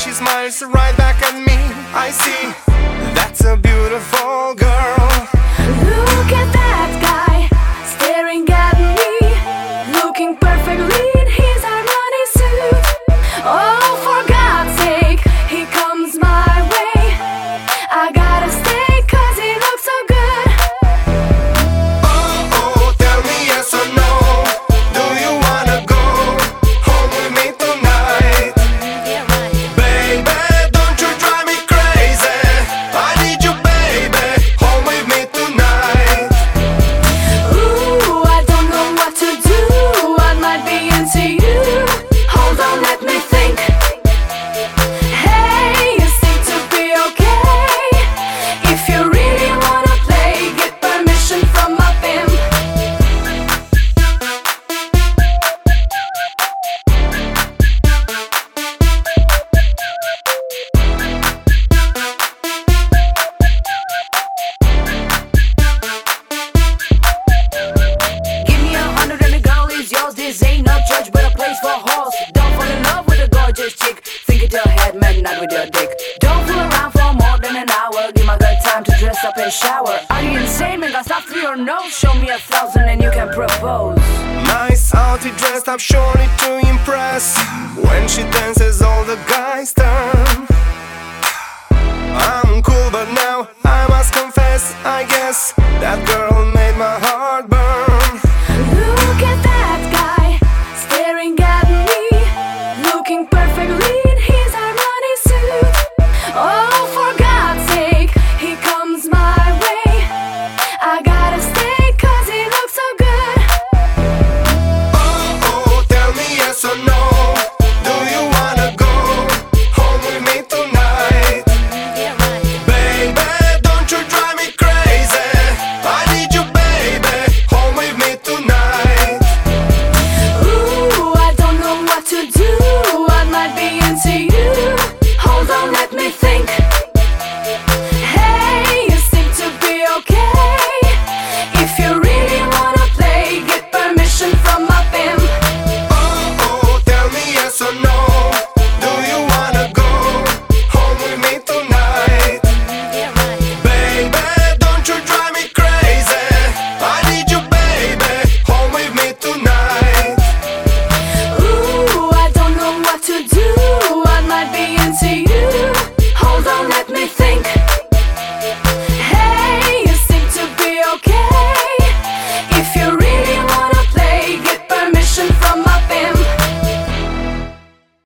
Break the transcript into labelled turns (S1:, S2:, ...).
S1: she smiles right back at me. I see, that's a beautiful girl.
S2: Look at that guy staring at me, looking perfectly in his Armani suit. Oh, for God's sake, he comes my way. I gotta stay 'cause he looks so good.
S1: Oh, tell me yes or no. Do you wanna go home with me tonight? Baby, don't you drive me crazy. I need you, baby, home with me tonight.
S2: Ooh, I don't know what to do. I might be into you. Hold on, let me think. Hey, you seem to be okay. If you really wanna play, get permission from my pimp. Give me 100 and the girl is yours. This ain't no church but a place for horse. Don't fall in love with a gorgeous chick. Think with your head, man, not with your dick. Don't fool around for more than an hour. Give my girl time to dress up and shower. Are you insane, man? Got stuff through your nose. Show me 1,000 and you can propose.
S1: Nice outfit, dressed up surely to impress. When she dances, all the guys turn. I'm cool, but now I must confess, I guess that girl made my heart burn.
S2: Look at that guy staring at me, looking perfectly